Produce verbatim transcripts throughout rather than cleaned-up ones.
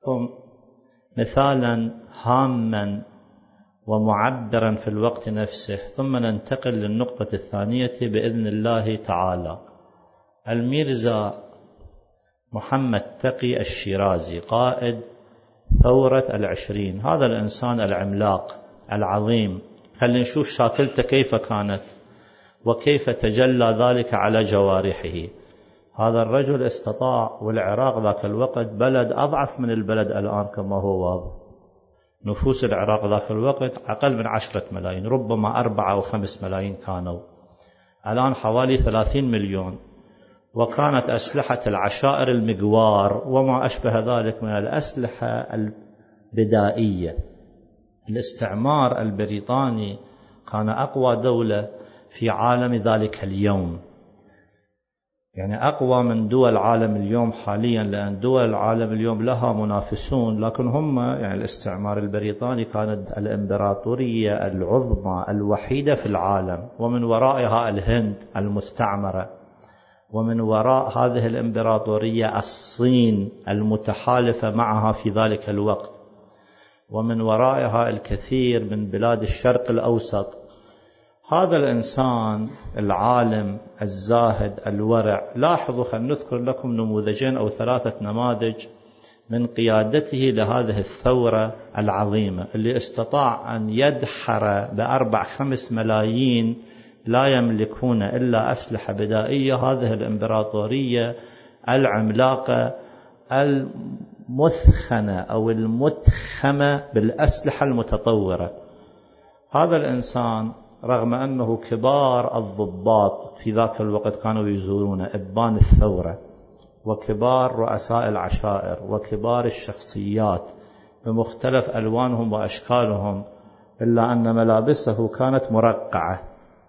مثالا هاما ومعبرا في الوقت نفسه، ثم ننتقل للنقطة الثانية بإذن الله تعالى. الميرزا محمد تقي الشيرازي قائد ثورة العشرين، هذا الإنسان العملاق العظيم، خلينا نشوف شاكلته كيف كانت وكيف تجلى ذلك على جوارحه. هذا الرجل استطاع، والعراق ذاك الوقت بلد أضعف من البلد الآن كما هو واضح، نفوس العراق ذاك الوقت أقل من عشرة ملايين، ربما أربعة أو خمس ملايين كانوا، الآن حوالي ثلاثين مليون. وكانت أسلحة العشائر المجوار وما أشبه ذلك من الأسلحة البدائية. الاستعمار البريطاني كان أقوى دولة في عالم ذلك اليوم، يعني أقوى من دول العالم اليوم حاليا، لأن دول العالم اليوم لها منافسون، لكن هم يعني الاستعمار البريطاني كانت الإمبراطورية العظمى الوحيدة في العالم، ومن ورائها الهند المستعمرة، ومن وراء هذه الإمبراطورية الصين المتحالفة معها في ذلك الوقت، ومن ورائها الكثير من بلاد الشرق الأوسط. هذا الإنسان العالم الزاهد الورع، لاحظوا خلينا نذكر لكم نموذجين أو ثلاثة نماذج من قيادته لهذه الثورة العظيمة اللي استطاع أن يدحر بأربع خمس ملايين لا يملكون إلا أسلحة بدائية هذه الإمبراطورية العملاقة المثخنة أو المتخمة بالأسلحة المتطورة. هذا الإنسان رغم أنه كبار الضباط في ذاك الوقت كانوا يزورون إبان الثورة، وكبار رؤساء العشائر، وكبار الشخصيات بمختلف ألوانهم وأشكالهم، إلا أن ملابسه كانت مرقعة.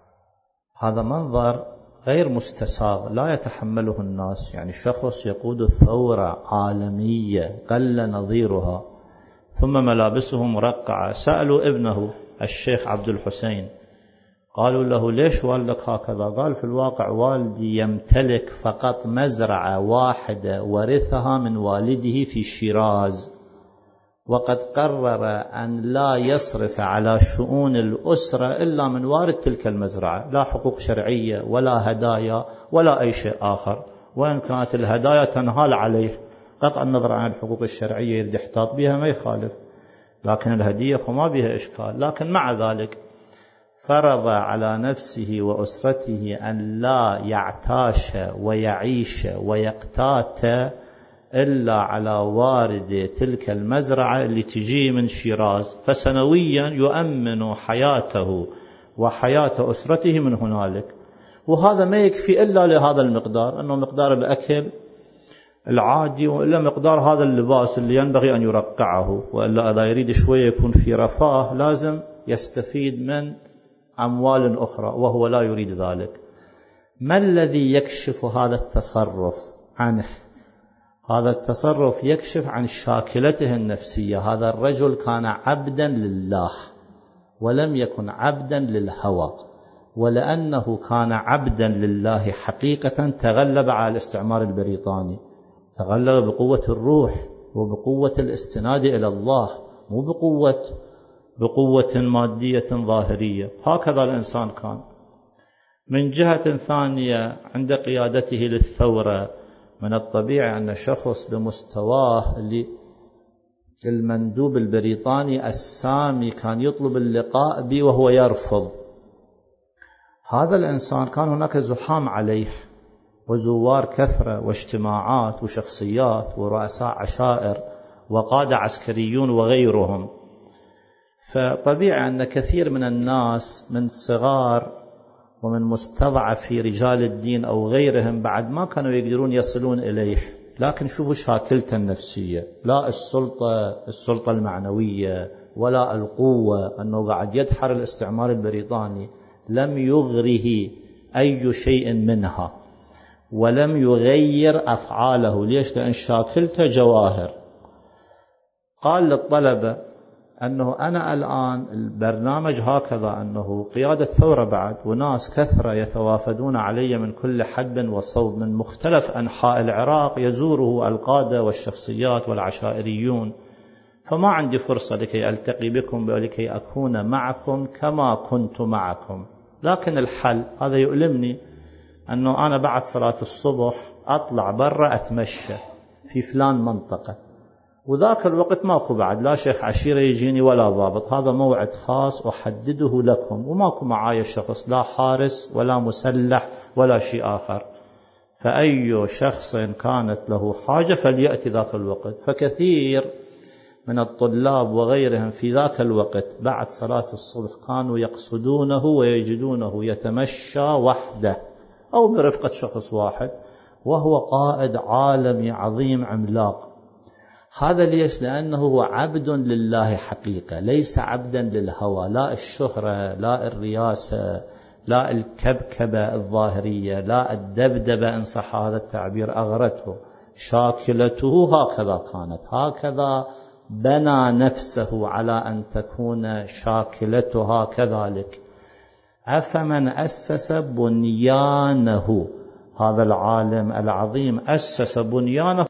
هذا منظر غير مستساغ لا يتحمله الناس، يعني شخص يقود ثورة عالمية قل نظيرها ثم ملابسه مرقعة. سألوا ابنه الشيخ عبد الحسين، قالوا له ليش والدك هكذا؟ قال في الواقع والدي يمتلك فقط مزرعة واحدة ورثها من والده في شيراز، وقد قرر أن لا يصرف على شؤون الأسرة إلا من وارد تلك المزرعة، لا حقوق شرعية ولا هدايا ولا أي شيء آخر، وإن كانت الهدايا تنهال عليه قطع النظر عن الحقوق الشرعية يريد يحتاط بها ما يخالف، لكن الهدية فما بها إشكال. لكن مع ذلك فرض على نفسه وأسرته أن لا يعتاش ويعيش ويقتات إلا على وارد تلك المزرعة اللي تجي من شيراز، فسنويا يؤمن حياته وحياة أسرته من هنالك. وهذا ما يكفي إلا لهذا المقدار، أنه مقدار الأكل العادي، وإلا مقدار هذا اللباس اللي ينبغي أن يرقعه، وإلا إذا يريد شوية يكون في رفاه لازم يستفيد من أموال أخرى، وهو لا يريد ذلك. ما الذي يكشف هذا التصرف عنه؟ هذا التصرف يكشف عن شاكلته النفسية. هذا الرجل كان عبدا لله ولم يكن عبدا للهوى، ولأنه كان عبدا لله حقيقة تغلب على الاستعمار البريطاني، تغلب بقوة الروح وبقوة الاستناد إلى الله، مو بقوة بقوة مادية ظاهرية. هكذا الإنسان كان. من جهة ثانية عند قيادته للثورة من الطبيعي أن شخص بمستواه المندوب البريطاني السامي كان يطلب اللقاء به وهو يرفض. هذا الإنسان كان هناك زحام عليه وزوار كثرة واجتماعات وشخصيات ورؤساء عشائر وقادة عسكريون وغيرهم، فطبيعي أن كثير من الناس من صغار ومن مستضعفي رجال الدين أو غيرهم بعد ما كانوا يقدرون يصلون إليه. لكن شوفوا شاكلته النفسية، لا السلطة السلطة المعنوية ولا القوة، أنه قاعد يدحر الاستعمار البريطاني، لم يغره أي شيء منها ولم يغير أفعاله. ليش؟ لأن شاكلته جواهر. قال للطلبة أنه أنا الآن البرنامج هكذا، أنه قيادة ثورة بعد وناس كثرة يتوافدون علي من كل حدب وصوب من مختلف أنحاء العراق، يزوره القادة والشخصيات والعشائريون، فما عندي فرصة لكي ألتقي بكم ولكي أكون معكم كما كنت معكم. لكن الحل هذا يؤلمني، أنه أنا بعد صلاة الصبح أطلع برا أتمشى في فلان منطقة، وذاك الوقت ماكو بعد لا شيخ عشيرة يجيني ولا ضابط، هذا موعد خاص أحدده لكم، وماكو معايا شخص لا حارس ولا مسلح ولا شيء آخر، فأي شخص كانت له حاجة فليأتي ذاك الوقت. فكثير من الطلاب وغيرهم في ذاك الوقت بعد صلاة الصبح كانوا يقصدونه ويجدونه يتمشى وحده أو برفقة شخص واحد، وهو قائد عالمي عظيم عملاق. هذا ليش؟ لأنه هو عبد لله حقيقة، ليس عبدا للهوى، لا الشهرة، لا الرياسة، لا الكبكبة الظاهرية، لا الدبدبة إن صح هذا التعبير أغرته. شاكلته هكذا كانت، هكذا بنى نفسه على أن تكون شاكلتها كذلك. أفمن أسس بنيانه، هذا العالم العظيم أسس بنيانه